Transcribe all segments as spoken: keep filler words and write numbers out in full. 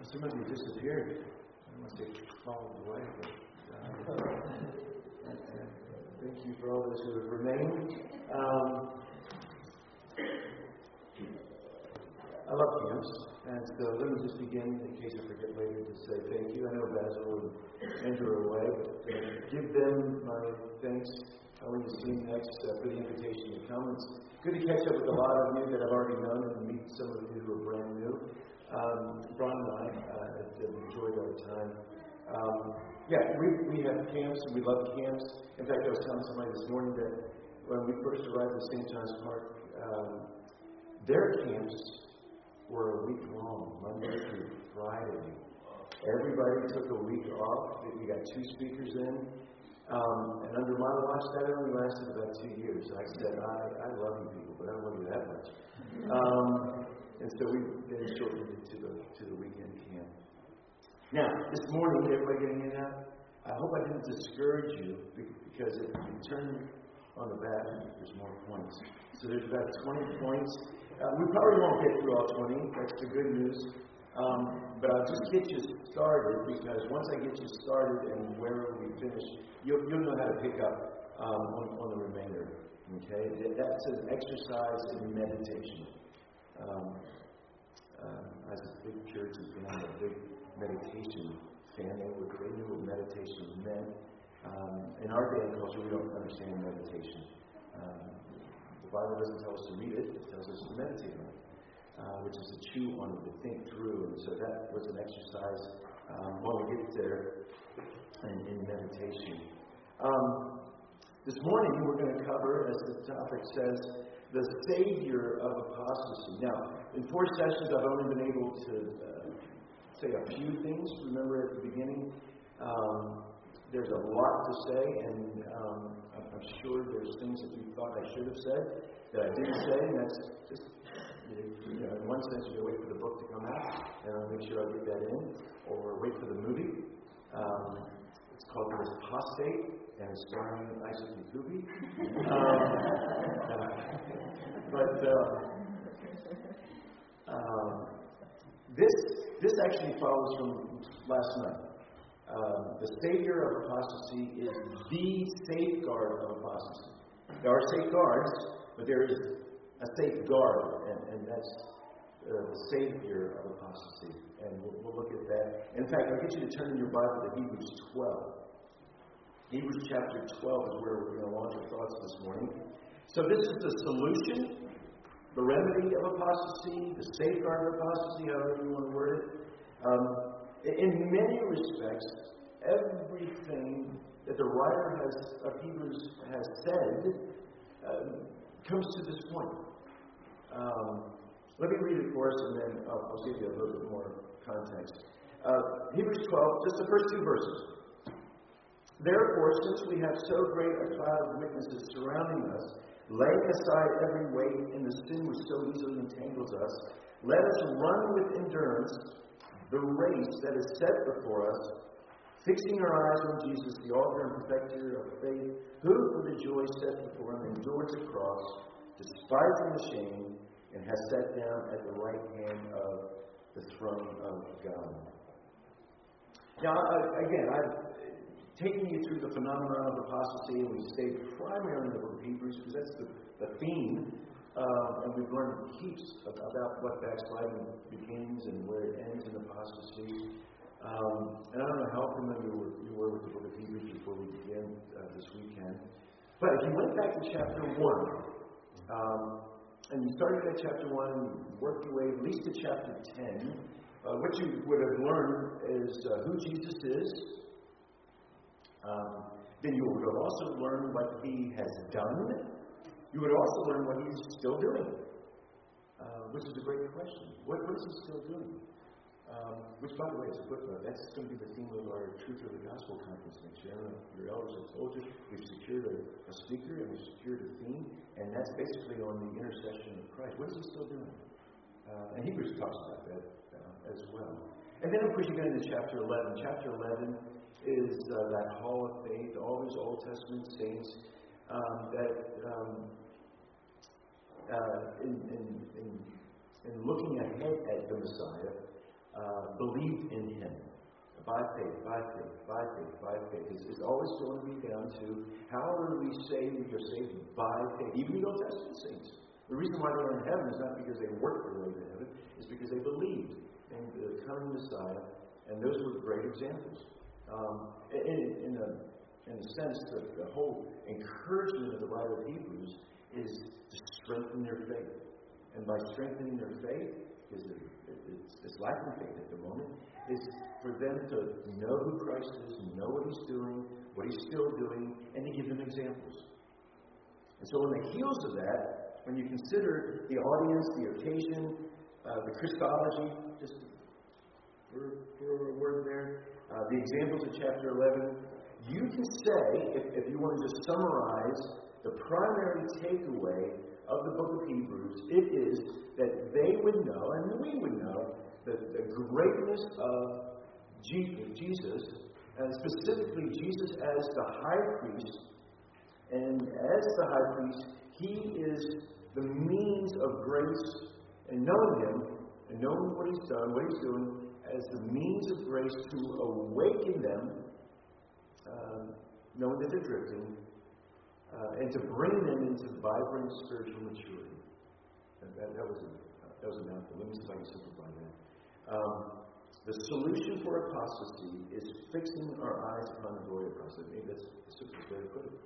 some of you disappeared. I don't want to say followed away, but uh, thank you for all those who have remained. Um, I love camps, and so let me just begin, in case I forget later, to say thank you. I know Basil and Andrew are away, but uh, give them my thanks. I want to see you next uh, for the invitation to come. It's good to catch up with a lot of you that I've already known and meet some of you who are brand new. Um, Brian and I uh, have enjoyed our time. Um, yeah, we, we have camps, and we love camps. In fact, I was telling somebody this morning that when we first arrived at Saint John's Park, um, their camps were a week long, Monday through Friday. Everybody took a week off. We got two speakers in. Um, and under my watch, that only lasted about two years. I said, I, I love you people, but I don't love you that much. Um, and so we then shortened it to the, to the weekend camp. Now, this morning, everybody getting in now? I hope I didn't discourage you, because if you turn on the back, there's more points. So there's about twenty points. Uh, we probably won't get through all twenty. That's the good news. Um, but I'll just get you started, because once I get you started and wherever we finish, you'll, you'll know how to pick up um, on, on the remainder. Okay? That's an exercise in meditation. Um, uh, as a big church has been a big meditation family, they knew what meditation meant. Um, in our day and culture, we don't understand meditation. Um, the Bible doesn't tell us to read it; it tells us to meditate on it. Uh, which is to chew on it, to think through. And so that was an exercise um, when we get there in, in meditation. Um, this morning we're going to cover, as the topic says, the Savior of apostasy. Now, in four sessions I've only been able to uh, say a few things. Remember at the beginning, um, there's a lot to say, and um, I'm sure there's things that you thought I should have said that I didn't say, and that's just, you know, in one sense, you wait for the book to come out, and I'll make sure I get that in, or wait for the movie. Um, it's called The Apostate, and it's starring Isaac Yakubi. Um, but uh, um, this this actually follows from last night. Um, the Savior of apostasy is the safeguard of apostasy. There are safeguards, but there is a safeguard, and, and that's uh, the Savior of apostasy. And we'll, we'll look at that. In fact, I'll get you to turn in your Bible to Hebrews twelve. Hebrews chapter twelve is where we're going to launch our thoughts this morning. So this is the solution, the remedy of apostasy, the safeguard of apostasy, however you want to word it. Um, in many respects, everything that the writer has, of Hebrews has said uh, comes to this point. Um, let me read it for us, and then I'll, I'll give you a little bit more context. Uh, Hebrews twelve, just the first two verses. Therefore, since we have so great a cloud of witnesses surrounding us, laying aside every weight and the sin which so easily entangles us, let us run with endurance the race that is set before us, fixing our eyes on Jesus, the author and perfecter of faith, who for the joy set before him endured the cross, despising the shame, and has sat down at the right hand of the throne of God. Now, again, I've taken you through the phenomenon of apostasy, and we stayed primarily in the book of Hebrews, because that's the, the theme. Uh, and we've learned heaps about what backsliding begins and where it ends in apostasy. Um, and I don't know how familiar you were with the book of Hebrews before we began uh, this weekend. But if you went back to chapter one, um, and you started at chapter one and worked your way at least to chapter ten, uh, what you would have learned is uh, who Jesus is. Um, then you would have also learned what he has done. You would also learn what he's still doing, uh, which is a great question. What, what is he still doing? Um, which, by the way, is a footnote. That's going to be the theme of our Truth of the Gospel conference next year. I don't know if your elders have told you. We've secured a, a speaker and we've secured a theme, and that's basically on the intercession of Christ. What is he still doing? Uh, and Hebrews talks about that uh, as well. And then, of course, you get into chapter eleven. Chapter eleven is uh, that hall of faith, all these Old Testament saints. Um, that um, uh, in, in, in, in looking ahead at the Messiah, uh, believed in Him. By faith, by faith, by faith, by faith. It's, it's always going to be down to how are we saved? We are saved by faith. Even the Old Testament saints. The reason why they're in heaven is not because they worked their way to heaven. It's because they believed in the coming Messiah. And those were great examples. Um, in, in, a, in a sense, the, the whole encouragement of the writer of Hebrews is to strengthen their faith. And by strengthening their faith, because it's, it's lacking faith at the moment, is for them to know who Christ is, know what He's doing, what He's still doing, and to give them examples. And so on the heels of that, when you consider the audience, the occasion, uh, the Christology, just for, for a word there, uh, the examples of chapter eleven, you can say, if, if you want to just summarize the primary takeaway of the book of Hebrews, it is that they would know, and we would know, the, the greatness of Jesus, and specifically Jesus as the high priest. And as the high priest, He is the means of grace, and knowing Him, and knowing what He's done, what He's doing, as the means of grace to awaken them, um, knowing that they're drifting, uh, and to bring them into vibrant spiritual maturity. And that, that was a that was a mouthful. Let me see if I can simplify that. Um, the solution for apostasy is fixing our eyes upon the glory of Christ. Maybe that's the simplest way to put it.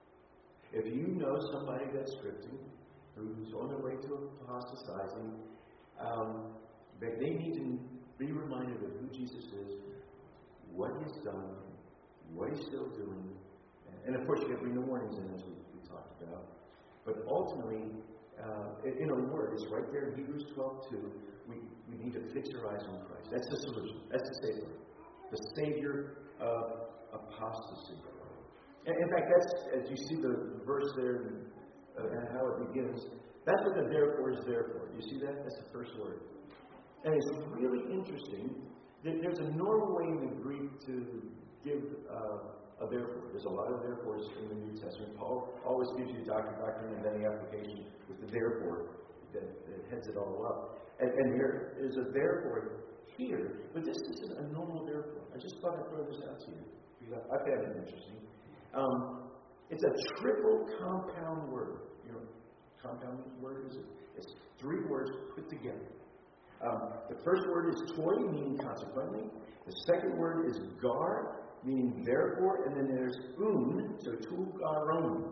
If you know somebody that's drifting, who's on their way to apostatizing, um, they, they need to be reminded of who Jesus is, what He's done, what He's still doing. And of course, you have to bring the warnings in, as we, we talked about. But ultimately, uh, in a word, it's right there in Hebrews twelve two. We, we need to fix our eyes on Christ. That's the solution. That's the Savior. The Savior of apostasy. And in fact, that's, as you see the verse there uh, and how it begins, that's what the therefore is there for. You see that? That's the first word. And it's really interesting. There's a normal way in the Greek to give uh, a therefore. There's a lot of therefores in the New Testament. Paul always gives you doctrine, doctrine, and then the application with the therefore that, that heads it all up. And, and there is a therefore here, but this isn't a normal therefore. I just thought I'd throw this out to you because I, I found it interesting. Um, it's a triple compound word. You know, compound word is it? It's three words put together. Um, the first word is toi, meaning consequently. The second word is gar, meaning therefore, and then there's un, so tu garon.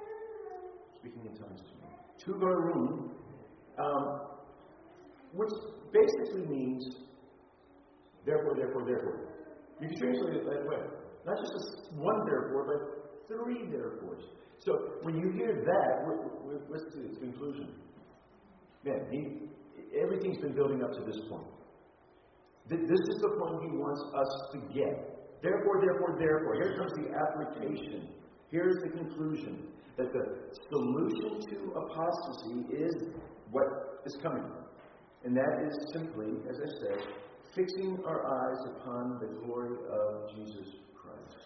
Speaking in tongues to me. Tu garon, um, which basically means therefore, therefore, therefore. You can translate it that way. Not just one therefore, but three therefores. So when you hear that, what's the conclusion? Man, he, everything's been building up to this point. This is the point He wants us to get. Therefore, therefore, therefore. Here comes the application. Here's the conclusion. That the solution to apostasy is what is coming. And that is simply, as I said, fixing our eyes upon the glory of Jesus Christ.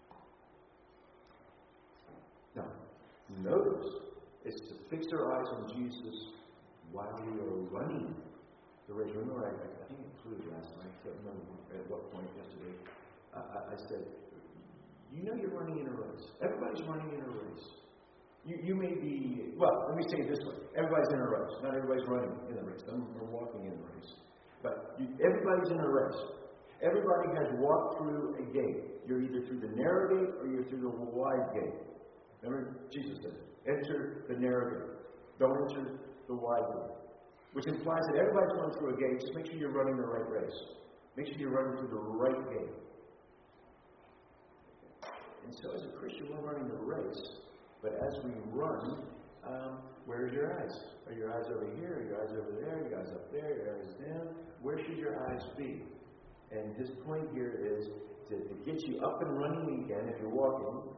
Now, notice, it's to fix our eyes on Jesus while we are running the race. Remember, I, I think I included last night. I can't remember at what point yesterday. I, I said, you know you're running in a race. Everybody's running in a race. You, you may be, well, let me say it this way. Everybody's in a race. Not everybody's running in a race. Some are walking in a race. But you, everybody's in a race. Everybody has walked through a gate. You're either through the narrow gate or you're through the wide gate. Remember, Jesus said, enter the narrow gate. Don't enter the wide gate. Which implies that everybody's going through a gate. Just make sure you're running the right race. Make sure you're running through the right gate. And so as a Christian, we're running the race. But as we run, um, where are your eyes? Are your eyes over here? Are your eyes over there? Are your eyes up there? Are your eyes down? Where should your eyes be? And his point here is to, to get you up and running again if you're walking.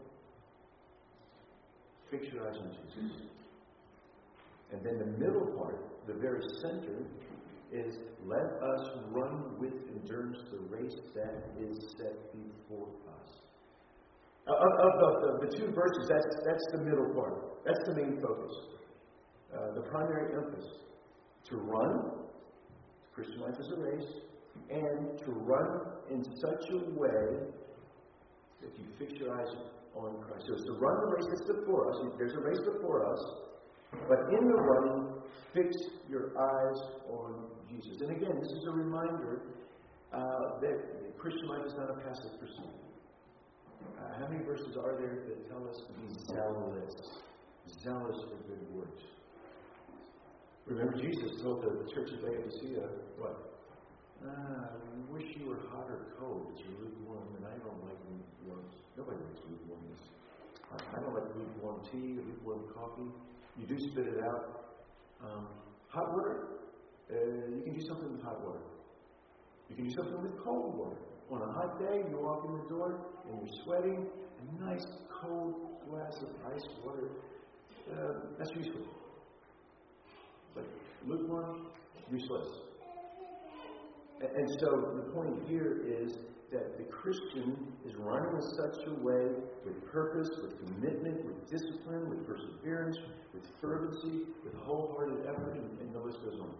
Fix your eyes on Jesus. And then the middle part, the very center, is let us run with endurance the race that is set before us. Of, of the, the, the two verses, that's, that's the middle part. That's the main focus. Uh, the primary emphasis. To run, Christian life is a race. and to run in such a way that you fix your eyes on Christ. So it's to run the race that's before us. There's a race before us. But in the running, fix your eyes on Jesus. And again, this is a reminder uh, that Christian life is not a passive pursuit. Uh, how many verses are there that tell us to be zealous? Zealous for good works. Remember, Jesus told the church of Laodicea, what? Ah, I wish you were hot or cold, but you're lukewarm, and I don't like lukewarm. Nobody likes lukewarmness. I don't like lukewarm tea or lukewarm coffee. You do spit it out. Um, hot water, uh, you can do something with hot water. You can do something with cold water. On a hot day, you walk in the door and you're sweating. A nice cold glass of ice water, uh, that's useful. But lukewarm, useless. And so the point here is that the Christian is running in such a way with purpose, with commitment, with discipline, with perseverance, with fervency, with wholehearted effort, and, and the list goes on.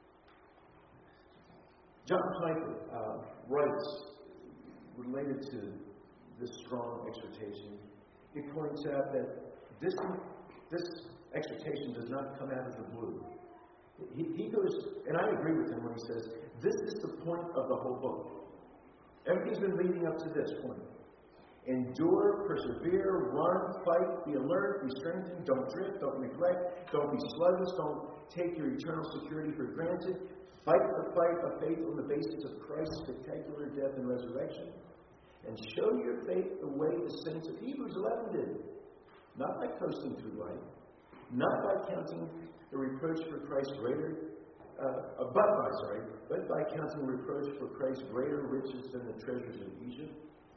John Piper uh, writes, related to this strong exhortation, he points out that this, this exhortation does not come out of the blue. He, he goes, and I agree with him when he says, this is the point of the whole book. Everything's been leading up to this point. Endure, persevere, run, fight, be alert, be strengthened, don't drift, don't neglect, don't be sluggish, don't take your eternal security for granted. Fight the fight of faith on the basis of Christ's spectacular death and resurrection. And show your faith the way the saints of Hebrews eleven did. Not by coasting through life, not by counting the reproach for Christ greater, uh, but by, sorry, but by counting reproach for Christ greater riches than the treasures of Egypt.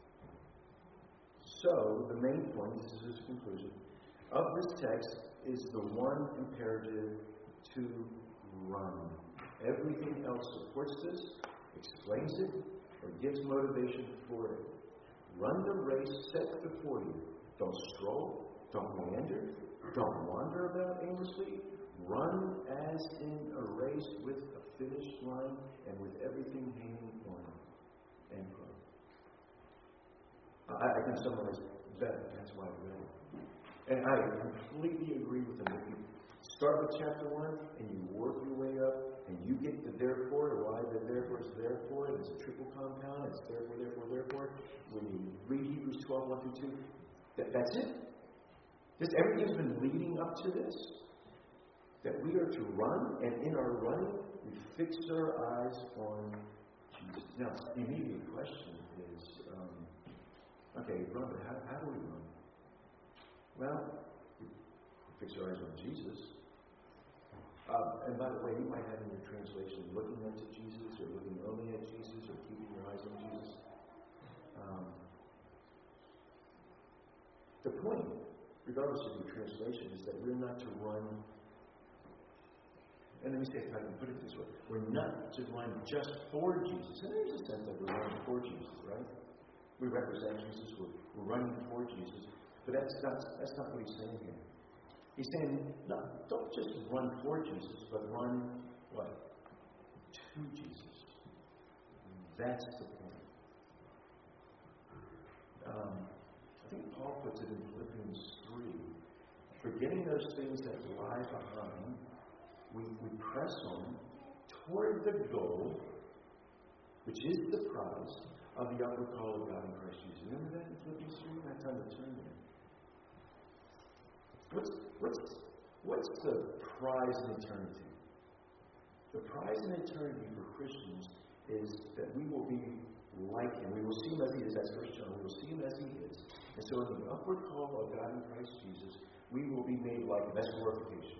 So, the main point, this is his conclusion, of this text is the one imperative to run. Everything else supports this, explains it, or gives motivation for it. Run the race set before you. Don't stroll, don't meander, don't wander about aimlessly. Run as in a race with a finish line and with everything hanging on it. End quote. I, I can summarize that. That's why I read it. And I completely agree with him. If you start with chapter one and you work your way up and you get the therefore, or why the therefore is therefore, and it's a triple compound, it's therefore, therefore, therefore. When you read Hebrews twelve, one through two, that, that's it. Just everything's been leading up to this. That we are to run, and in our running, we fix our eyes on Jesus. Now, the immediate question is, um, okay, run, but how, how do we run? Well, we fix our eyes on Jesus. Uh, and by the way, you might have in your translation looking unto Jesus, or looking only at Jesus, or keeping your eyes on Jesus. Um, the point, regardless of your translation, is that we're not to run. And let me say, if I can put it this way, we're not to run just for Jesus. And there's a sense that we're running for Jesus, right? We represent Jesus, we're, we're running for Jesus. But that's not, that's not what he's saying here. He's saying, no, don't just run for Jesus, but run, what? To Jesus. That's the point. Um, I think Paul puts it in Philippians three. Forgetting those things that lie behind, We, we press on toward the goal, which is the prize of the upward call of God in Christ Jesus. Remember that in Philippians three? Not time to turn there. What's, what's, what's the prize in eternity? The prize in eternity for Christians is that we will be like Him. We will see Him as He is. That's First John. We will see Him as He is. And so in the upward call of God in Christ Jesus, we will be made like Him. That's glorification.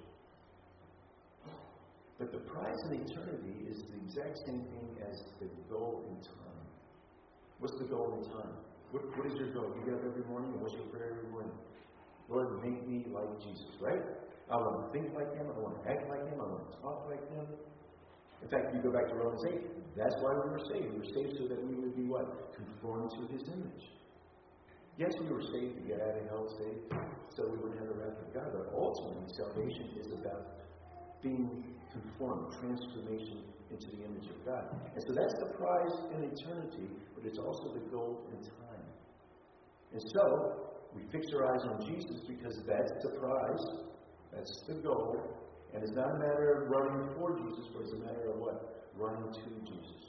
But the prize in eternity is the exact same thing as the goal in time. What's the goal in time? What, what is your goal? You get up every morning, and what's your prayer every morning? Lord, make me like Jesus, right? I want to think like Him. I want to act like Him. I want to talk like Him. In fact, you go back to Romans eight. That's why we were saved. We were saved so that we would be what? Conformed to His image. Yes, we were saved to get out of hell, saved so we wouldn't have the wrath of God. But ultimately, salvation is about being conformed, transformation into the image of God. And so that's the prize in eternity, but it's also the goal in time. And so, we fix our eyes on Jesus because that's the prize, that's the goal, and it's not a matter of running for Jesus, but it's a matter of what? Running to Jesus.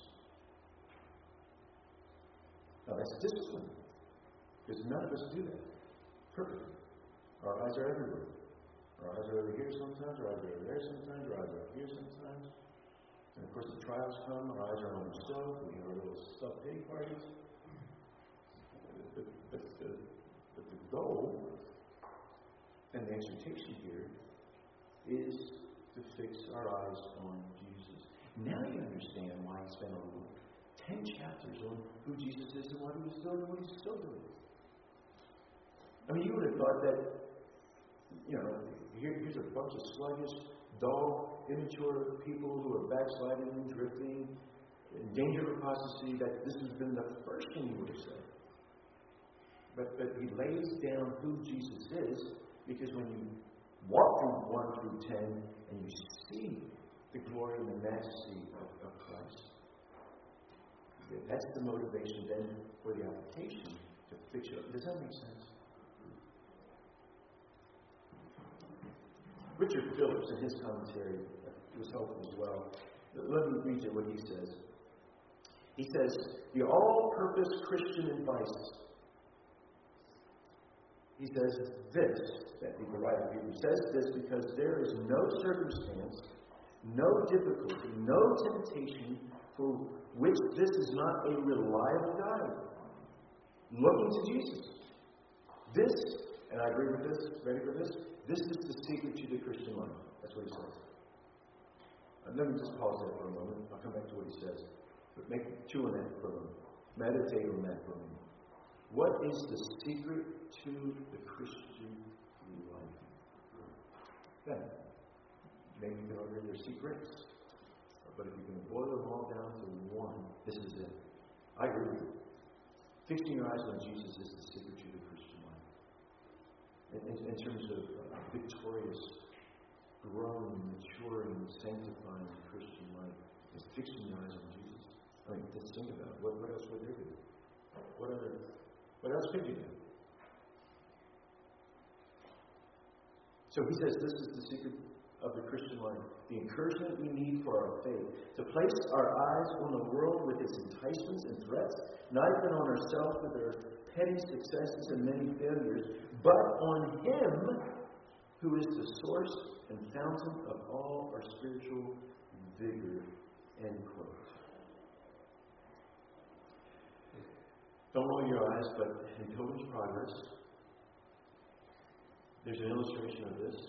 Now that's discipline, because none of us do that perfectly. Our eyes are everywhere. Our eyes are over here sometimes, our eyes are over there sometimes, our eyes are up here sometimes. And of course the trials come, our eyes are on the stove, we have our little stuffed pig parties. But, but, the, but the goal and the exhortation here is to fix our eyes on Jesus. Now you understand why he spent a ten chapters on who Jesus is and what he was doing and what he's still doing. I mean, you would have thought that, you know, here, here's a bunch of sluggish, dull, immature people who are backsliding and drifting, in danger of apostasy, that this has been the first thing he would have said. But, but he lays down who Jesus is, because when you walk from one through ten and you see the glory and the majesty of, of Christ, that's the motivation then for the application to fix it up. Does that make sense? Richard Phillips, in his commentary, was helpful as well. Let me read you what he says. He says, the all-purpose Christian advice. He says this, that the writer of Hebrews says this because there is no circumstance, no difficulty, no temptation for which this is not a reliable guide. Looking to Jesus. This, and I agree with this, ready for this? This is the secret to the Christian life. That's what he says. And let me just pause there for a moment. I'll come back to what he says. But make chew on that for a moment. Meditate on that for a moment. What is the secret to the Christian life? Then, maybe you can order their secrets, but if you can boil them all down to one, this is it. I agree with you. Fixing your eyes on Jesus is the secret to the Christian life. In, in, in terms of uh, victorious, growing, maturing, sanctifying Christian life, is fixing your eyes on Jesus. I mean, just think about it. What, what else would there be? What other? What else could you do? So he says this is the secret of the Christian life. The encouragement we need for our faith. To place our eyes on the world with its enticements and threats, not even on ourselves with our petty successes and many failures, but on Him who is the source and fountain of all our spiritual vigor. End quote. Don't roll your eyes, but in Pilgrim's Progress, there's an illustration of this.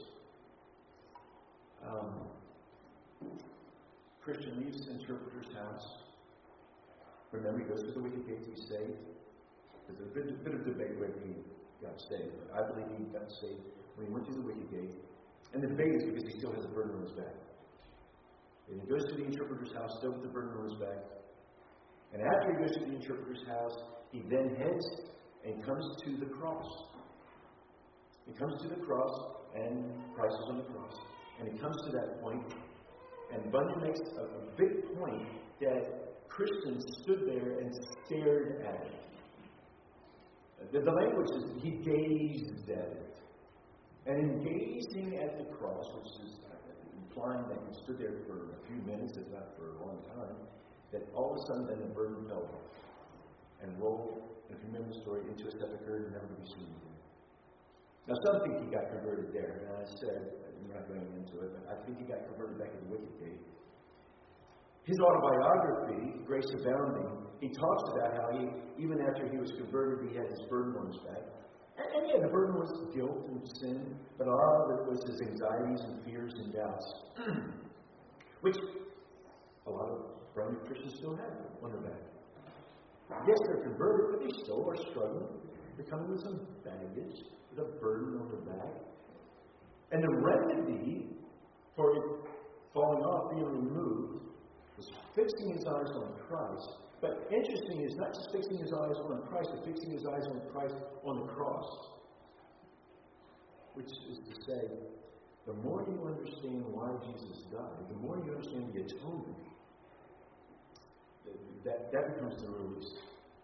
Um, Christian leaves the interpreter's house. Remember, he goes to the wicket gate to be saved. There's a bit, a bit of debate whether he got saved, but I believe he got saved when he went to the wicket gate. And the debate is because he still has a burden on his back. And he goes to the interpreter's house, still with the burden on his back. And after he goes to the interpreter's house, he then heads and comes to the cross. He comes to the cross, and Christ is on the cross. And he comes to that point, and Bunyan makes a, a big point that Christians stood there and stared at it. The, the language is, he gazed at it. And in gazing at the cross, which is implying that he stood there for a few minutes, if not for a long time, that all of a sudden then the burden fell off and rolled, if you remember the story, into a sepulchre and never to be seen again. Now, some think he got converted there, and I said, we're not going into it, but I think he got converted back at the wicket gate. His autobiography, Grace Abounding, he talks about how he, even after he was converted, he had this burden on his back. And, and yeah, the burden was guilt and sin, but a lot of it was his anxieties and fears and doubts, which a lot of brand new Christians still have on their back. Yes, they're converted, but they still are struggling. They're coming with some baggage, with a burden on their back. And the remedy for it falling off, being removed, was fixing his eyes on Christ. But interesting is not just fixing his eyes on Christ, but fixing his eyes on Christ on the cross. Which is to say, The more you understand why Jesus died, the more you understand the atonement, that, that becomes the release.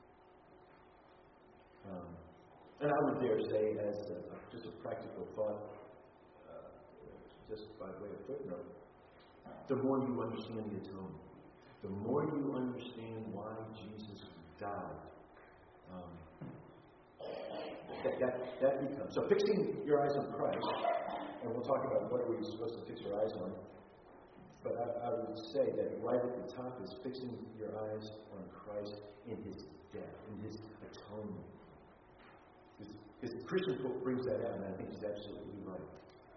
Um, and I would dare say, as a, just a practical thought, uh, just by way of footnote, the more you understand the atonement, the more you understand why Jesus died, um, that, that, that becomes. So fixing your eyes on Christ, and we'll talk about what are we supposed to fix our eyes on, but I, I would say that right at the top is fixing your eyes on Christ in His death, in His atonement. Because the Christian book brings that out, and I think he's absolutely right.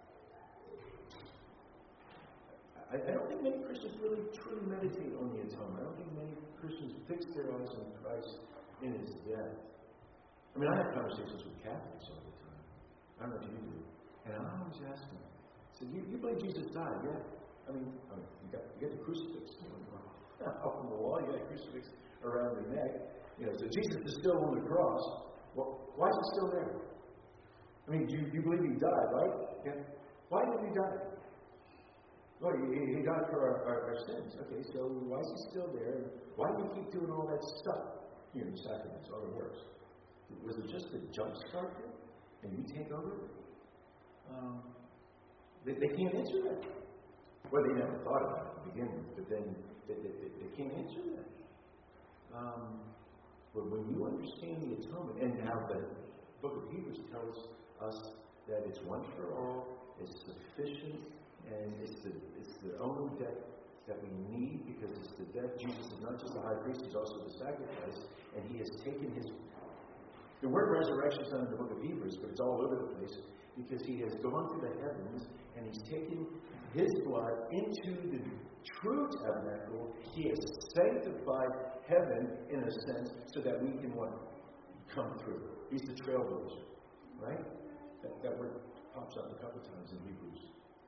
I, I don't think many Christians really truly meditate on the atonement. I don't think many Christians fix their eyes on Christ in His death. I mean, I have conversations with Catholics all the time. I don't know if you do. And I always ask them, so you, you believe Jesus died, yeah? I mean, I mean you, got, you got the crucifix up on the wall, you got a crucifix around the neck. You know, so Jesus is still on the cross. Well, why is He still there? I mean, you, you believe He died, right? Yeah. Why did He die? Well, He, he died for our, our, our sins. Okay, so why is He still there? Why do you keep doing all that stuff? You know, sacraments, all the works. Was it just to jumpstart it? And you take over? Um, they, they can't answer that. Well, they never thought about it to begin with, but then they, they, they, they can't answer that. Um, but when you understand the atonement, and how the book of Hebrews tells us that it's once for all, it's sufficient, and it's the, it's the only death that we need, because it's the death. Jesus is not just the high priest, He's also the sacrifice, and He has taken His... The word resurrection is not in the book of Hebrews, but it's all over the place, because He has gone to the heavens, and He's taken His blood into the true tabernacle. He has sanctified heaven, in a sense, so that we can what? Come through. He's the trailblazer, right? That, that word pops up a couple times in Hebrews.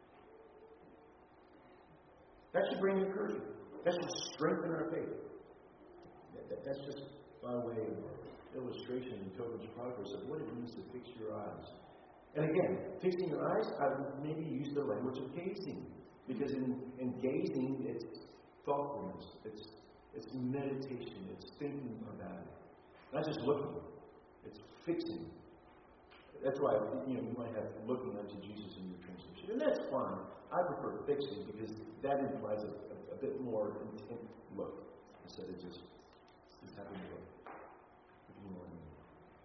That should bring encouragement. That should strengthen our faith. That, that, that's just by way of illustration in Pilgrim's Progress of what it means to fix your eyes. And again, fixing your eyes, I would maybe use the language of gazing. Because in, in gazing, it's thoughtfulness, it's it's meditation, it's thinking about it. Not just looking, it's fixing. That's why, you know, you might have looking unto Jesus in your translation. And that's fine. I prefer fixing because that implies a, a, a bit more intent look instead of just, just having to look. If you know what I mean.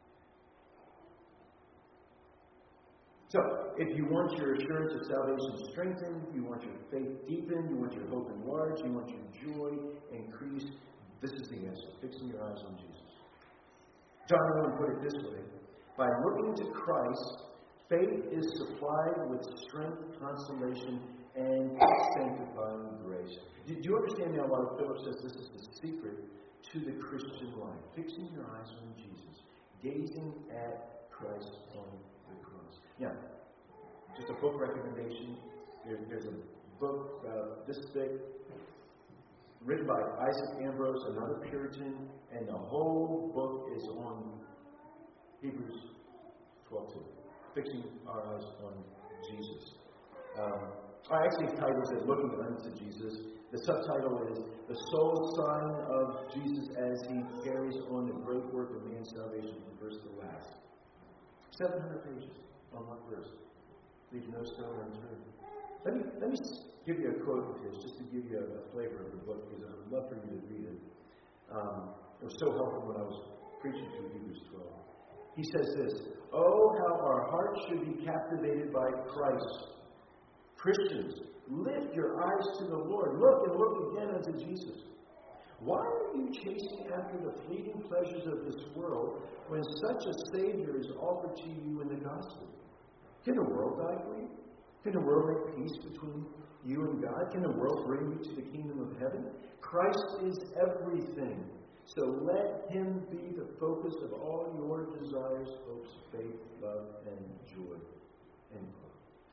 So, if you want your assurance of salvation strengthened, you want your faith deepened, you want your hope enlarged, you want your joy increased, this is the answer. Fixing your eyes on Jesus. John Owen put it this way: by looking to Christ, faith is supplied with strength, consolation, and sanctifying grace. Do you understand now why Philip says this is the secret to the Christian life? Fixing your eyes on Jesus. Gazing at Christ on the cross. Now, just a book recommendation. There, there's a book uh, this thick, written by Isaac Ambrose, another Puritan, and the whole book is on Hebrews twelve two. Fixing our eyes on Jesus. Um, I actually titled it Looking Unto Jesus. The subtitle is The Sole Sign of Jesus as He Carries on the Great Work of Man's Salvation from first to last. seven hundred pages on one verse. Leave no stone unturned. Let me, let me give you a quote of his, just to give you a, a flavor of the book, because I would love for you to read it. Um, it was so helpful when I was preaching through Hebrews twelve. He says this: oh, how our hearts should be captivated by Christ. Christians, lift your eyes to the Lord. Look and look again unto Jesus. Why are you chasing after the fleeting pleasures of this world when such a Savior is offered to you in the gospel? Can the world die for you? Can the world make peace between you and God? Can the world bring you to the kingdom of heaven? Christ is everything. So let Him be the focus of all your desires, hopes, faith, love, and joy. End quote.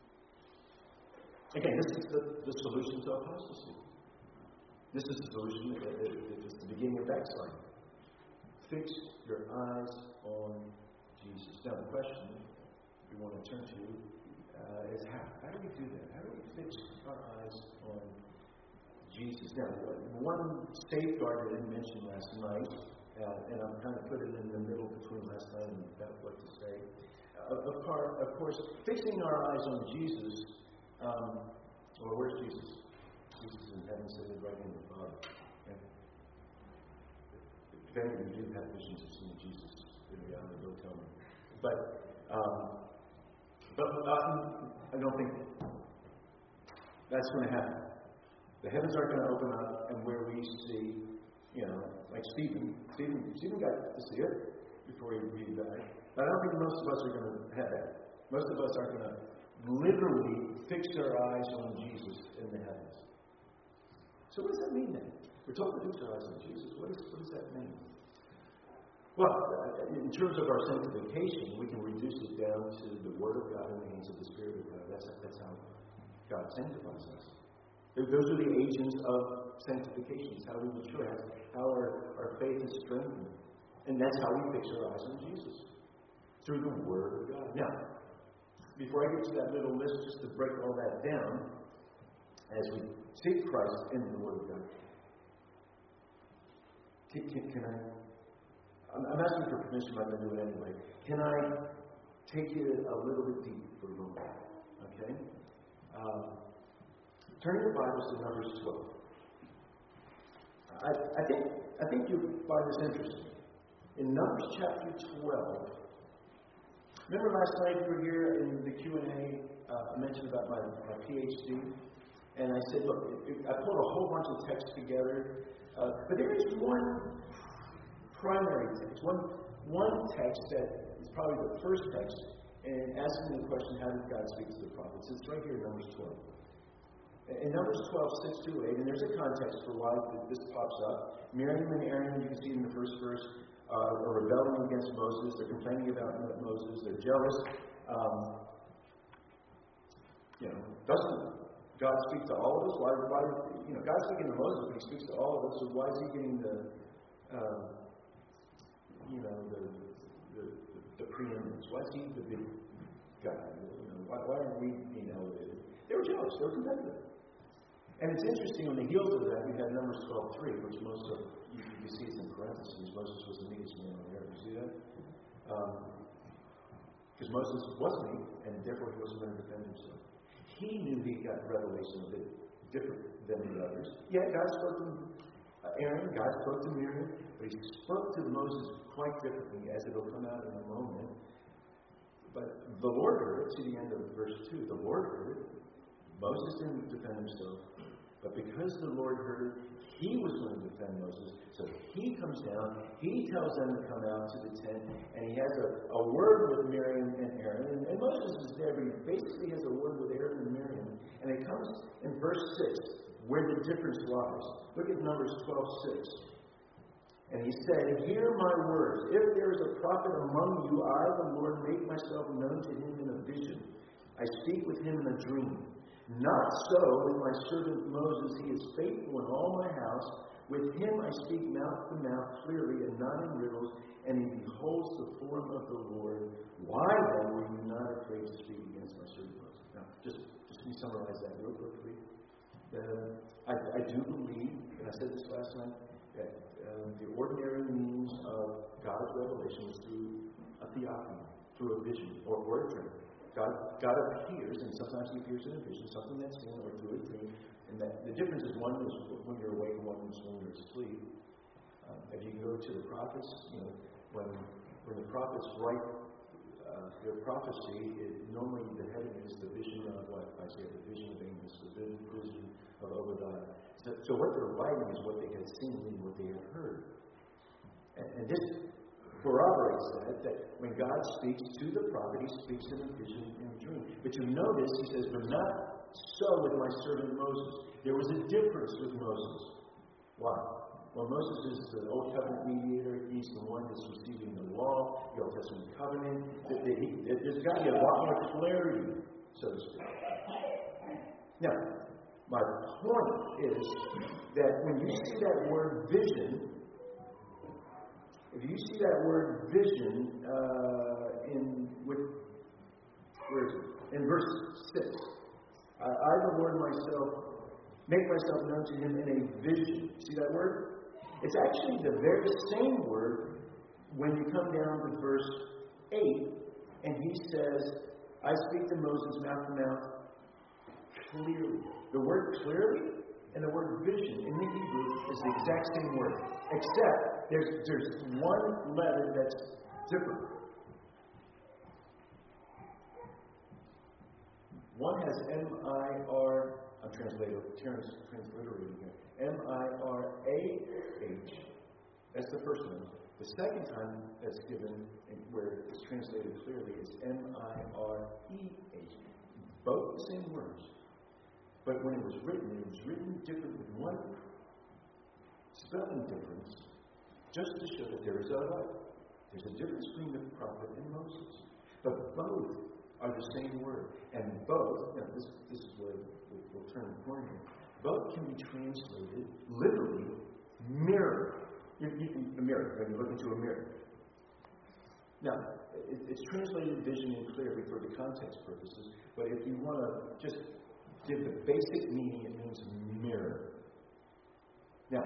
Again, this is the, the solution to apostasy. This is the solution. It's the beginning of backsliding. Fix your eyes on Jesus. Now the question you want to turn to uh, is how, how do we do that? How do we fix our eyes on Jesus? Now, one safeguard I didn't mention last night, uh, and I'm kind of put it in the middle between last night and about what to say. Uh, of, part, of course, fixing our eyes on Jesus, um, well, where's Jesus? Jesus is in heaven, sitting right in the Father. Okay? If any of you do have visions of seeing Jesus in reality, don't tell me. But, um, but um, I don't think that's going to happen. The heavens aren't going to open up, and where we see, you know, like Stephen, Stephen, Stephen got to see it before he really died. But I don't think most of us are going to have that. Most of us aren't going to literally fix our eyes on Jesus in the heavens. So what does that mean then? We're told to fix our eyes on Jesus. What, is, what does that mean? Well, in terms of our sanctification, we can reduce it down to the Word of God in the hands of the Spirit of God. That's, that's how God sanctifies us. Those are the agents of sanctification. It's how we mature, how our, our faith is strengthened. And that's how we fix our eyes on Jesus. Through the Word of God. Now, before I get to that little list, just to break all that down, as we seek Christ in the Word of God, can, can, can I... I'm asking for permission, but I'm going to do it anyway. Can I take it a little bit deep for a moment? Okay? Um, turn your Bibles to Numbers twelve. I, I think I think you'll find this interesting. In Numbers chapter twelve, remember last night we were here in the Q and A, uh, I mentioned about my, my PhD, and I said, look, it, it, I pulled a whole bunch of texts together, uh, but there is one primary text, one one text that is probably the first text, and asking the question, how did God speak to the prophets? It's right here in Numbers twelve. In Numbers twelve, six to eight, and there's a context for why this pops up. Miriam and Aaron, you can see in the first verse, uh, are rebelling against Moses. They're complaining about Moses. They're jealous. Um, you know, doesn't God speak to all of us? Why, why, you know, God's speaking to Moses, but He speaks to all of us. So why is He getting the, uh, you know, the the, the, the preeminence? Why is He the big guy? You know, why, why aren't we being elevated? They were jealous. They were competitive. And it's interesting, on the heels of that, we had Numbers twelve three, which most of you, you see it's in parentheses. Moses was the meekest man on earth. You see that? Because um, Moses was meek, and therefore he wasn't going to defend himself. He knew he got revelation a bit different than the others. Yeah, God spoke to Aaron, God spoke to Miriam, but He spoke to Moses quite differently, as it'll come out in a moment. But the Lord heard it. See the end of verse two. The Lord heard it. Moses didn't defend himself. But because the Lord heard it, He was going to defend Moses. So He comes down. He tells them to come out to the tent. And He has a, a word with Miriam and Aaron. And, and Moses is there, but He basically has a word with Aaron and Miriam. And it comes in verse six, where the difference lies. Look at Numbers twelve six. And He said, hear my words. If there is a prophet among you, I, the Lord, make myself known to him in a vision. I speak with him in a dream. Not so with my servant Moses. He is faithful in all my house. With him I speak mouth to mouth clearly and not in riddles, and he beholds the form of the Lord. Why then were you not afraid to speak against my servant Moses? Now, just, just let me summarize that real quickly. Uh, I, I do believe, and I said this last night, that uh, the ordinary means of God's revelation is through a theophany, through a vision, or, or a dream. God, God appears, and sometimes He appears in a vision, something that's seen, or through a dream. And that the difference is one is when you're awake, and one is when you're asleep. Um, if you go to the prophets, you know, when when the prophets write uh, their prophecy, it, normally the heading is the vision of what I say, the vision of Amos, the vision of Obadiah. So, so what they're writing is what they had seen and what they had heard. And, and this corroborates that, that when God speaks to the prophet, He speaks in a vision and a dream. But you notice, He says, but not so with my servant Moses. There was a difference with Moses. Why? Well, Moses is the Old Covenant mediator. He's the one that's receiving the law, the Old Testament covenant. There's got to be a lot more clarity, so to speak. Now, my point is that when you see that word vision, if you see that word vision uh, in with where is it? In verse six, I, I the Lord myself, make myself known to him in a vision. See that word? It's actually the very same word when you come down to verse eight, and he says, I speak to Moses mouth to mouth clearly. The word clearly and the word vision in the Hebrew is the exact same word, except there's, there's one letter that's different. One has M I R, I'm translating, transliterating here, M I R A H. That's the first one. The second time that's given, where it's translated clearly, is M I R E H. Both the same words. But when it was written, it was written different with one spelling difference, just to show that there is a what? There's a difference between the prophet and Moses. But both are the same word. And both, now this, this is where we'll, we'll turn the corner here, both can be translated literally mirror. You, you can, a mirror, when you look into a mirror. Now, it, it's translated vision and clearly for the context purposes, but if you want to just give the basic meaning, it means mirror. Now,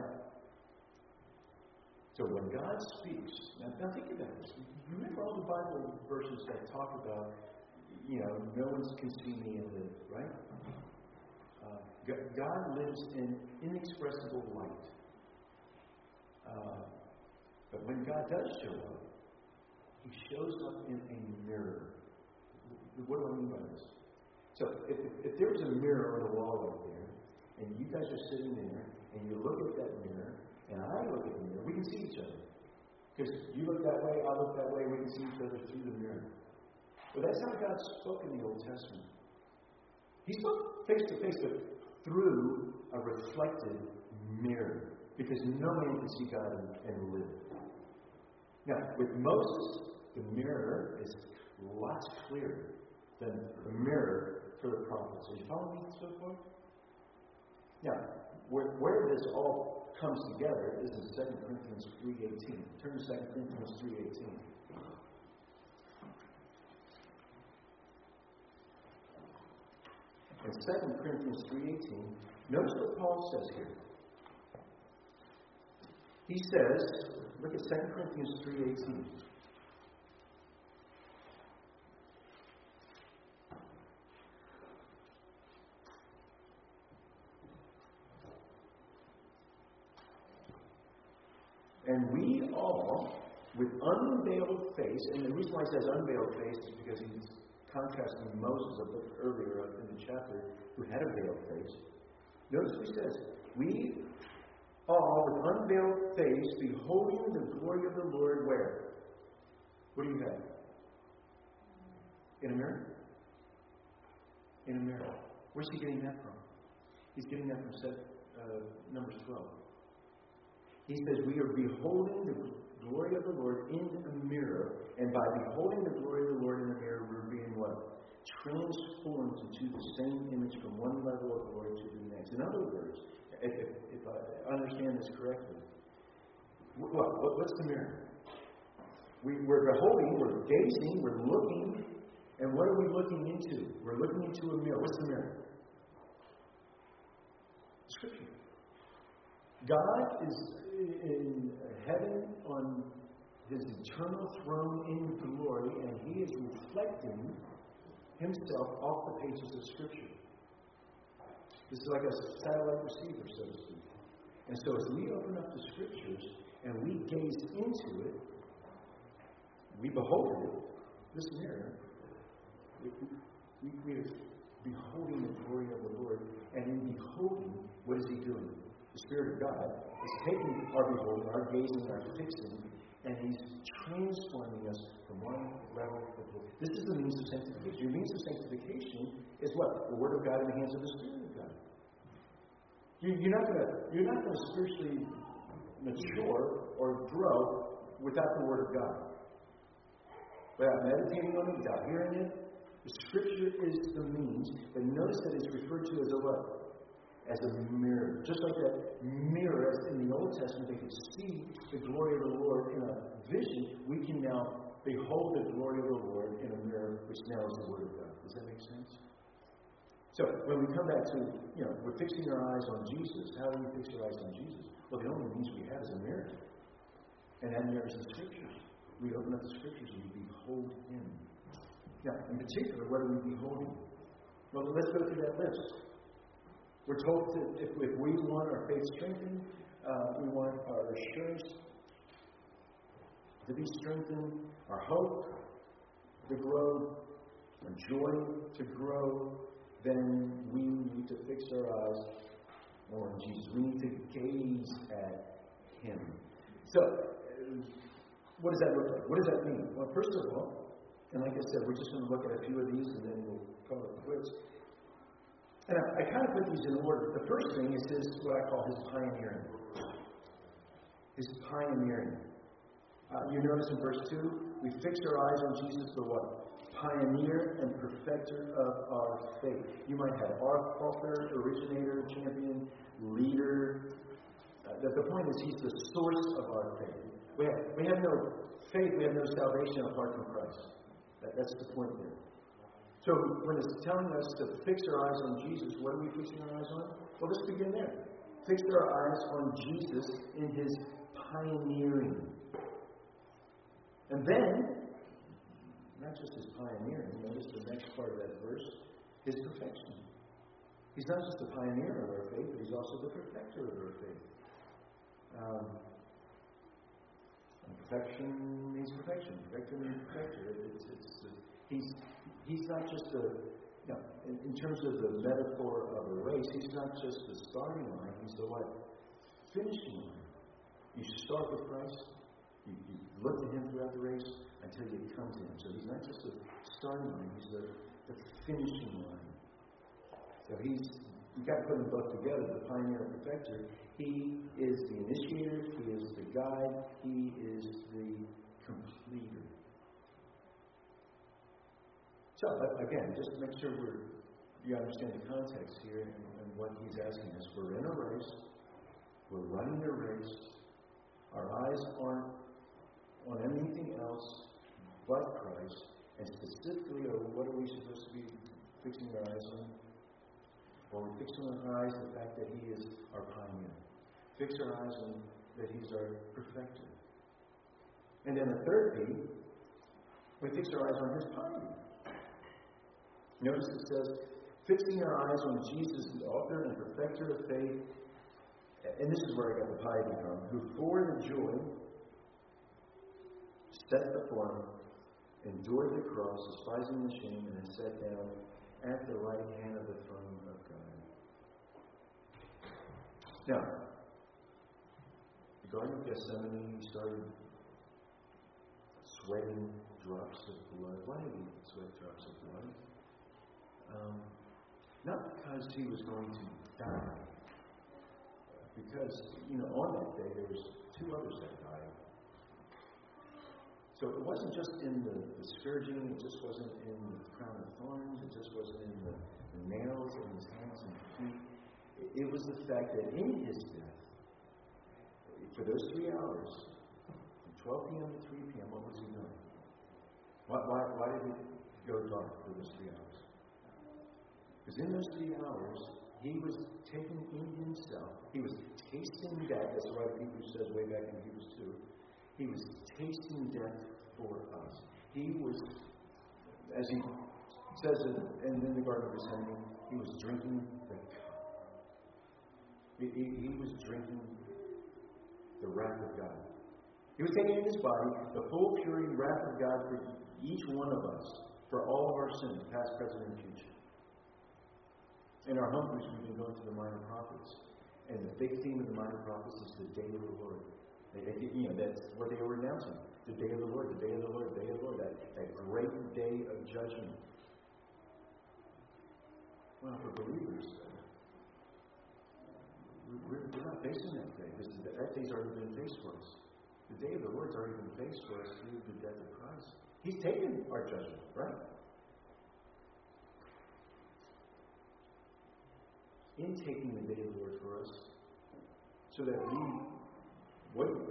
so when God speaks, now, now think about this. You remember all the Bible verses that talk about, you know, no one can see me and live, right? Uh, God lives in inexpressible light. Uh, but when God does show up, He shows up in a mirror. What do I mean by this? So, if, if there's a mirror on the wall right there, and you guys are sitting there, and you look at that mirror, and I look at the mirror, we can see each other. Because you look that way, I look that way, we can see each other through the mirror. But that's how God spoke in the Old Testament. He spoke face to face, but through a reflected mirror. Because no man can see God and, and live. Now, with Moses, the mirror is lots clearer than the mirror for the prophets. Are you following me so far? Now, where, where this all comes together is in Second Corinthians three eighteen. Turn to Second Corinthians three eighteen. In Second Corinthians three eighteen, notice what Paul says here. He says, look at Second Corinthians three eighteen. And we all, with unveiled face, and the reason why he says unveiled face is because he's contrasting Moses a bit earlier in the chapter, who had a veiled face. Notice what he says. We all, with unveiled face, beholding the glory of the Lord, where? What do you have? In a mirror? In a mirror. Where's he getting that from? He's getting that from set, uh, Numbers twelve. He says, we are beholding the glory of the Lord in a mirror, and by beholding the glory of the Lord in a mirror, we're being what? Transformed into the same image from one level of glory to the next. In other words, if, if, if I understand this correctly, what, what's the mirror? We, we're beholding, we're gazing, we're looking, and what are we looking into? We're looking into a mirror. What's the mirror? Scripture. God is in heaven on His eternal throne in glory, and He is reflecting Himself off the pages of Scripture. This is like a satellite receiver, so to speak. And so as we open up the Scriptures and we gaze into it, we behold it, this mirror, we, we, we are beholding the glory of the Lord. And in beholding, what is He doing? The Spirit of God is taking our beholding, our gazing, our fixing, and He's transforming us from one level to the other. This is the means of sanctification. Your means of sanctification is what? The Word of God in the hands of the Spirit of God. You, you're not going to you're not going to spiritually mature or grow without the Word of God. Without meditating on it, without hearing it. The Scripture is the means, but notice that it's referred to as a what? As a mirror. Just like that mirror as in the Old Testament, they could see the glory of the Lord in a vision. We can now behold the glory of the Lord in a mirror, which now is the Word of God. Does that make sense? So, when we come back to, you know, we're fixing our eyes on Jesus. How do we fix our eyes on Jesus? Well, the only means we have is a mirror. And that mirror is the Scriptures. We open up the Scriptures and we behold Him. Now, in particular, what are we beholding? Well, let's go through that list. We're told that if, if we want our faith strengthened, uh, we want our assurance to be strengthened, our hope to grow, our joy to grow, then we need to fix our eyes on Jesus. We need to gaze at Him. So, what does that look like? What does that mean? Well, first of all, and like I said, we're just going to look at a few of these and then we'll call it quits. And I, I kind of put these in order. The first thing is his, what I call his pioneering. His pioneering. Uh, you notice in verse two, we fix our eyes on Jesus, the what? Pioneer and perfecter of our faith. You might have author, originator, champion, leader. Uh, the, the point is, he's the source of our faith. We have, we have no faith, we have no salvation apart from Christ. That, that's the point there. So when it's telling us to fix our eyes on Jesus, what are we fixing our eyes on? Well, let's begin there. Fix our eyes on Jesus in his pioneering. And then, not just his pioneering, notice the next part of that verse, his perfection. He's not just the pioneer of our faith, but he's also the perfecter of our faith. Um, perfection means perfection. Perfecter means perfecter. It's, it's, uh, he's, he's not just a, you know, in, in terms of the metaphor of a race, he's not just the starting line, he's the what? Finishing line. You start with Christ, you, you look to him throughout the race until you come to him. So he's not just the starting line, he's the, the finishing line. So he's, you've got to put them both together, the pioneer and perfecter. He is the initiator, he is the guide, he is the completer. So, again, just to make sure we're, you understand the context here and, and what he's asking us. We're in a race, we're running a race, our eyes aren't on anything else but Christ, and specifically, what are we supposed to be fixing our eyes on? Well, we fix our eyes on the fact that he is our pioneer. Fix our eyes on that he's our perfecter. And then the third P, we fix our eyes on his piety. Notice it says, fixing our eyes on Jesus, the author and perfecter of faith, and this is where I got the piety from, who for the joy set before him, endured the cross, despising the shame, and is set down at the right hand of the throne of God. Now, the Garden of Gethsemane, he started sweating drops of blood. Why did he sweat drops of blood? Um, not because he was going to die. Because, you know, on that day there was two others that died. So it wasn't just in the, the scourging, it just wasn't in the crown of thorns, it just wasn't in the, the nails in his hands and feet. It, it was the fact that in his death, for those three hours, from twelve p.m. to three p.m., what was he doing? Why, why, why did it go dark for those three hours? Because in those three hours, he was taking in himself, he was tasting death. That's what Hebrews says way back in Hebrews two. He was tasting death for us. He was, as he says in, in the Garden of Gethsemane, he was drinking the cup. He, he, he was drinking the wrath of God. He was taking in his body the full purity wrath of God for each one of us, for all of our sins, past, present, and future. In our home groups, we've been going through the Minor Prophets. And the big theme of the Minor Prophets is the day of the Lord. They, they, you know, that's what they were announcing. The day of the Lord, the day of the Lord, the day of the Lord. That, that great day of judgment. Well, for believers, we're, we're not facing that day. Because that day's already been faced for us. The day of the Lord's already been faced for us through the death of Christ. He's taken our judgment, right? In taking the day of the Lord for us, so that we wouldn't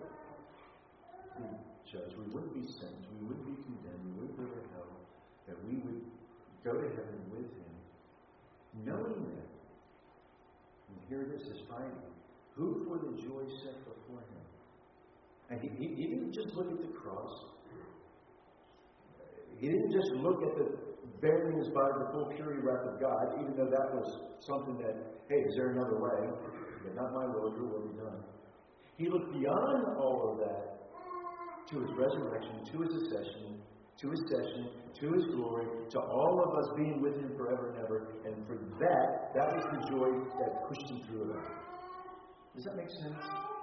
be judged, we wouldn't be sentenced, we wouldn't be condemned, we wouldn't go to hell, that we would go to heaven with him, knowing that. And here it is, his finding. Who for the joy set before him. And he, he, he didn't just look at the cross. He didn't just look at the bearing his body the full fury wrath of God, even though that was something that, hey, is there another way? But not my will, your will be done. He looked beyond all of that to his resurrection, to his ascension, to his session, to his glory, to all of us being with him forever and ever. And for that, that was the joy that pushed him through it. Does that make sense?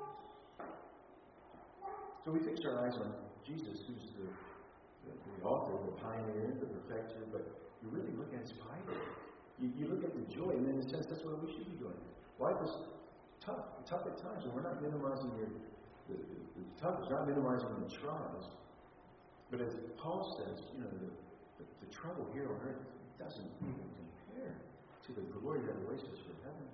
So we fix our eyes on Jesus, who's the, the, the author, the pioneer, the perfecter, but you really look at his piety. You, you look at the joy, and in a sense, that's what we should be doing. Life is tough, tough at times, and we're not minimizing your, the, the, the tough, it's not minimizing the trials. But as Paul says, you know, the, the, the trouble here on earth doesn't even compare to the glory that awaits us for heaven.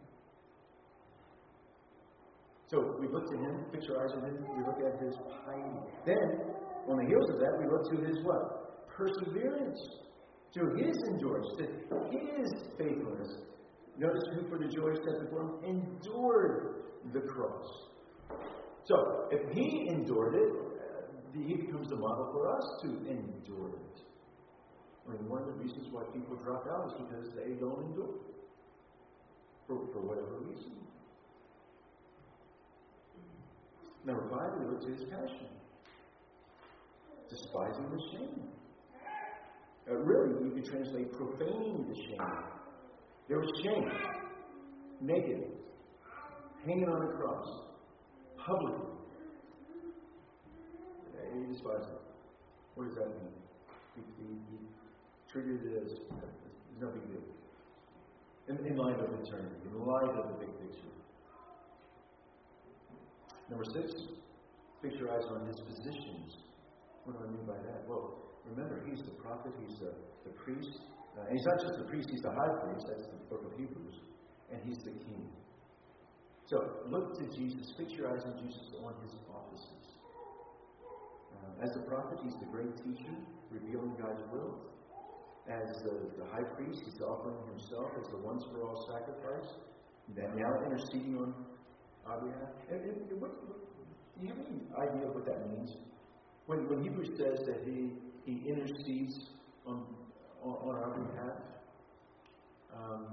So we look to him, fix our eyes on him, we look at his piety. Then, on the heels of that, we look to his what? Perseverance. To his endurance, to his faithfulness. Notice who for the joy set before him endured the cross. So, if he endured it, he becomes the model for us to endure it. I mean, one of the reasons why people drop out is because they don't endure. For, for whatever reason. Number five, we look to his passion. Despising the shame. Uh, really, you could translate profaning the shame. There was shame. Naked. Hanging on a cross. Publicly. He despised it. What does that mean? He, he, he treated it as no big deal. In, in light of eternity, in light of the big picture. Number six, fix your eyes on his positions. What do I mean by that? Well, remember, he's the prophet, he's the, the priest. Uh, and he's not just the priest, he's the high priest. That's the book of Hebrews. And he's the king. So, look to Jesus. Fix your eyes on Jesus on his offices. As the prophet, he's the great teacher, revealing God's will. As the, the high priest, he's offering himself as the once for all sacrifice. And now interceding on our behalf. And, and, and what, what, do you have any idea of what that means? When, when Hebrews says that he, he intercedes on, on, on our behalf, um,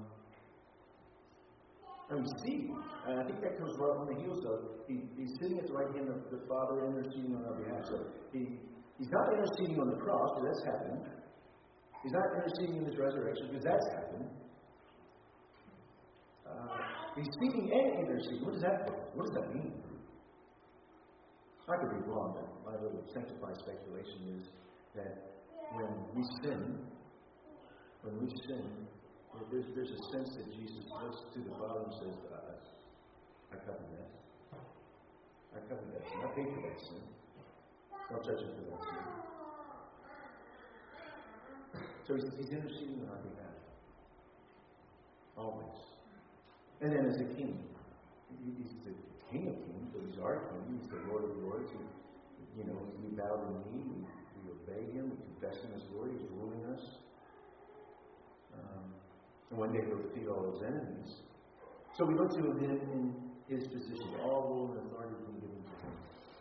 I mean, see, and I think that comes right on the heels of he, he's sitting at the right hand of the Father interceding on our behalf. So he, he's not interceding on the cross, because that's happened. He's not interceding in his resurrection, because that's happened. Uh, he's seeking and interceding. What does that mean? What does that mean? I could be wrong, but my little sanctified speculation is that when we sin, when we sin, There's, there's a sense that Jesus looks to the Father and says, uh, I cover that. I cover that sin. I pay for that sin. Don't judge him for that sin. So he's, he's interceding on our behalf. Always. And then as a king, he's the King of Kings, so he's our King. He's the Lord of Lords. He, you know, we bow the knee, we, we obey him, we confess him as Lord. He's ruling us. Um, And one day he'll defeat all his enemies. So we look to him in his position. All rule and authority has been given to him.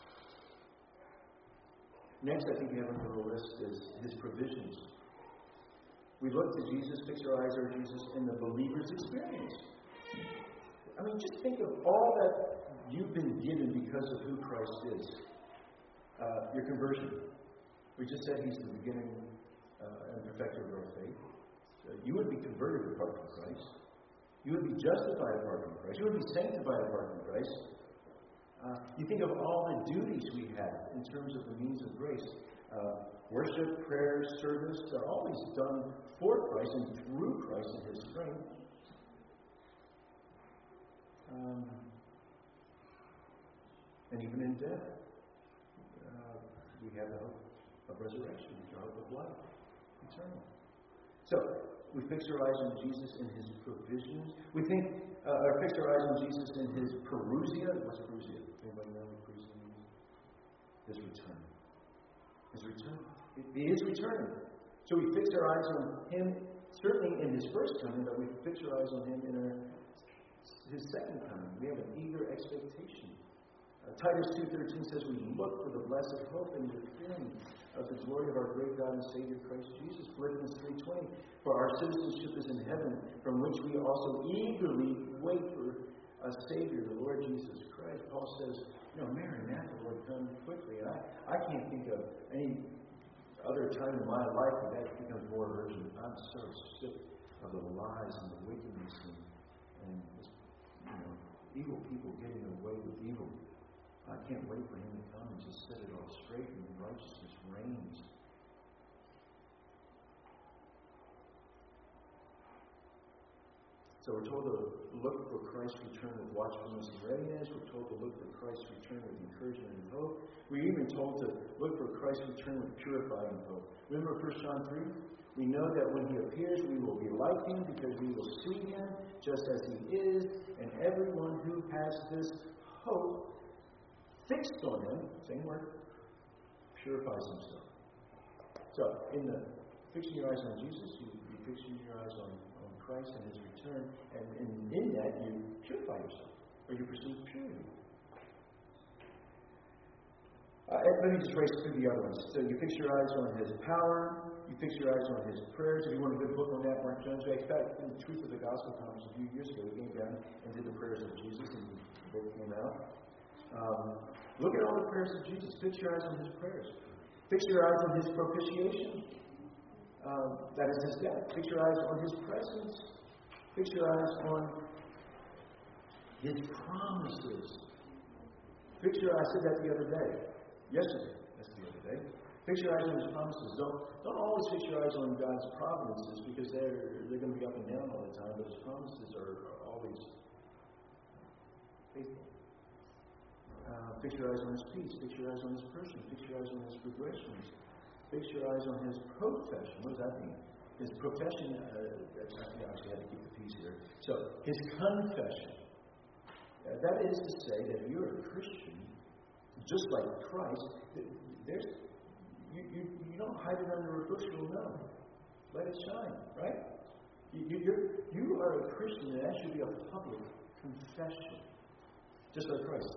Next, I think we have on the list is his provisions. We look to Jesus, fix our eyes on Jesus in the believer's experience. I mean, just think of all that you've been given because of who Christ is. Uh, your conversion. We just said he's the beginning uh, and perfecter of our faith. You would be converted apart from Christ. You would be justified apart from Christ. You would be sanctified apart from Christ. Uh, you think of all the duties we have in terms of the means of grace. Uh, worship, prayer, service are always done for Christ and through Christ and his strength. Um, and even in death, uh, we have the hope of resurrection, the hope of life, eternal. So, we fix our eyes on Jesus in his provisions. We think, uh, or fix our eyes on Jesus in his parousia. What's parousia? Anybody know what parousia means? His return. His return. He is returning. So we fix our eyes on him certainly in His first coming, but we fix our eyes on Him in our, His second coming. We have an eager expectation. Uh, Titus two thirteen says, we look for the blessed hope and the appearing of the glory of our great God and Savior Christ Jesus. Philippians three twenty, for our citizenship is in heaven, from which we also eagerly wait for a Savior, the Lord Jesus Christ. Paul says, you know, Maranatha, Lord, come quickly. And I, I can't think of any other time in my life where that becomes more urgent. I'm so sick of the lies and the wickedness and, and just, you know, evil people getting away with evil. I can't wait for Him to come and just set it all straight and righteousness reigns. So we're told to look for Christ's return with watchfulness and readiness. We're told to look for Christ's return with encouragement and hope. We're even told to look for Christ's return with purifying hope. Remember First John three? We know that when He appears, we will be like Him because we will see Him just as He is. And everyone who has this hope fixed on Him, same word, purifies himself. So, in the fixing your eyes on Jesus, you, you fixing your eyes on, on Christ and His return, and, and in that you purify yourself, or you pursue purity. Uh, let me just race through the other ones. So you fix your eyes on His power, you fix your eyes on His prayers. If you want a good book on that, Mark Jones. In fact, in the Truth of the Gospel conference a few years ago, we came down and did the prayers of Jesus, and the book came out. Um, look at all the prayers of Jesus. Fix your eyes on His prayers. Fix your eyes on His propitiation. Um, that is His death. Fix your eyes on His presence. Fix your eyes on His promises. Fix your eyes. I said that the other day. Yesterday. That's the other day. Fix your eyes on His promises. Don't don't always fix your eyes on God's providences because they're they're going to be up and down all the time. But His promises are, are always faithful. Uh, fix your eyes on His peace. Fix your eyes on His person. Fix your eyes on His progressions. Fix your eyes on His profession. What does that mean? His profession, uh, I actually had to keep the peace here. So, His confession. Uh, that is to say that if you're a Christian, just like Christ, there's you, you, you don't hide it under a bushel, no. Let it shine, right? You, you, you're, you are a Christian, and that should be a public confession. Just like Christ.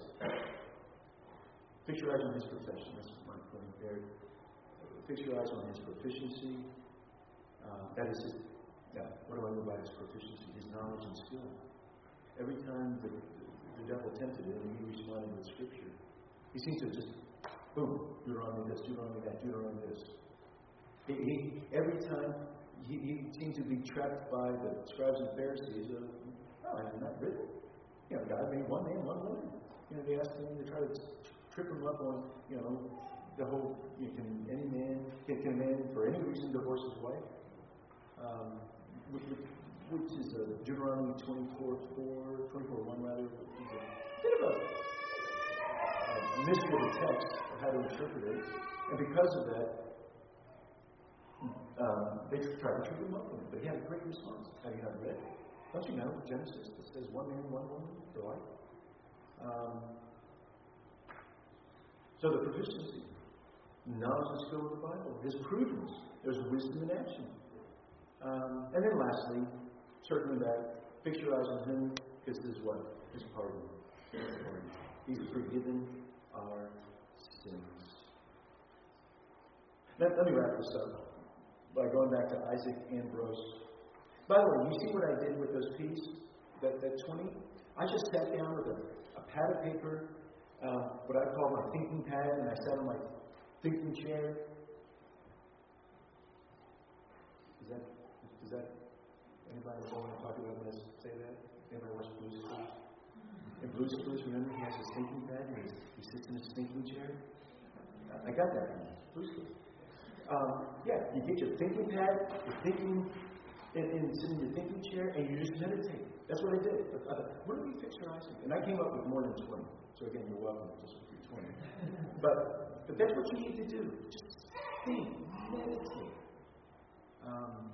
Fix your eyes on His profession. That's my point there. Fix your eyes on His proficiency. Uh, that is His. Yeah, what do I mean by His proficiency? His knowledge and skill. Every time the, the, the devil tempted Him, He responded with Scripture. He seems to just, boom, Deuteronomy this, Deuteronomy that, Deuteronomy this. He, he, every time he, he seemed to be trapped by the scribes and Pharisees of, oh, I have not written. You know, God made one man, one woman. You know, they asked Him to try to trip Him up on, you know, the whole, you know, can any man, can, can a man for any reason divorce his wife? Um, which, which is a Deuteronomy twenty-four four, twenty-four one rather, which is a bit of a uh, mystery of the text of how to interpret it. And because of that, um, they tried to trip Him up on it. But He had a great response. Have you not read it? Don't you know Genesis? It says one man, one woman for life. Um, so the proficiency, knowledge and skill of the Bible, His prudence, there's wisdom in action. Um, and then lastly, certainly that, fix your eyes on Him, because this is what? His pardon. He's forgiven our sins. Now, let me wrap this up by going back to Isaac Ambrose. By the way, you see what I did with those P's? That, that twenty? I just sat down with a, a pad of paper, uh, what I call my thinking pad, and I sat on my thinking chair. Is that, is that, anybody want to talk about this? Say that? Anybody watch Blue's Clues? In Blue's Clues, remember, he has his thinking pad, and he sits in his thinking chair? I got that from Blue's Clues. Um, yeah, you get your thinking pad, you're thinking, and, and sit in your thinking chair, and you just meditate. That's what I did. I thought, where do we fix our eyes on? And I came up with more than twenty. So again, you're welcome just with your twenty. But but that's what you need to do. Just think, meditate. Um,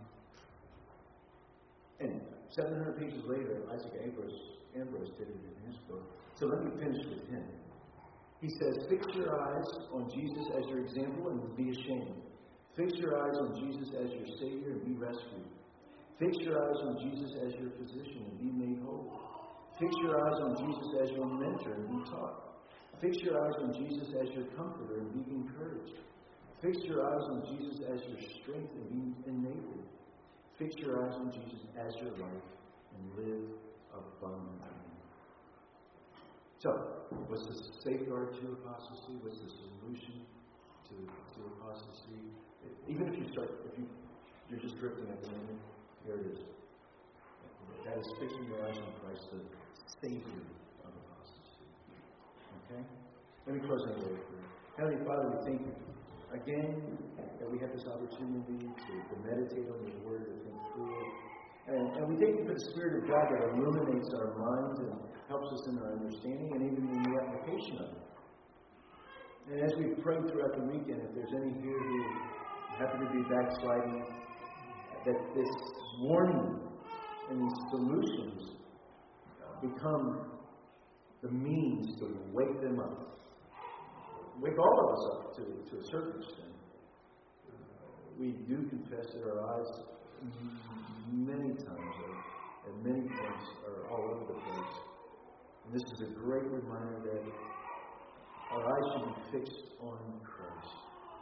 and seven hundred pages later, Isaac Ambrose, Ambrose did it in his book. So let me finish with him. He says, fix your eyes on Jesus as your example and be ashamed. Fix your eyes on Jesus as your Savior and be rescued. Fix your eyes on Jesus as your physician and be made whole. Fix your eyes on Jesus as your mentor and be taught. Fix your eyes on Jesus as your comforter and be encouraged. Fix your eyes on Jesus as your strength and be enabled. Fix your eyes on Jesus as your life and live abundantly. So, what's the safeguard to apostasy? What's the solution to, to apostasy? Even if you start, if you, you're just drifting at the moment, here it is. That is fixing your eyes on Christ, the Savior of apostasy. Okay? Let me close that way. Heavenly Father, we thank you again that we have this opportunity to, to meditate on your word, to think through it. And, and we thank you for the Spirit of God that illuminates our minds and helps us in our understanding and even in the application of it. And as we pray throughout the weekend, if there's any here who happen to be backsliding, that this warning and these solutions become the means to wake them up. Wake all of us up to, to a certain extent. We do confess that our eyes many times are, at many points are all over the place. And this is a great reminder that our eyes should be fixed on Christ.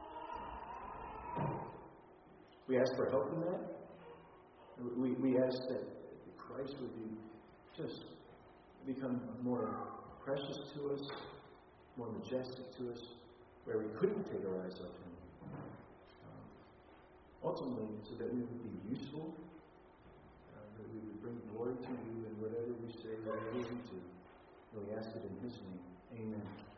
We ask for help in that. We, we ask that Christ would be just become more precious to us, more majestic to us, where we couldn't take our eyes off Him. Um, ultimately, so that we would be useful, uh, that we would bring glory to you in whatever we say, whatever we do. And we ask it in His name. Amen.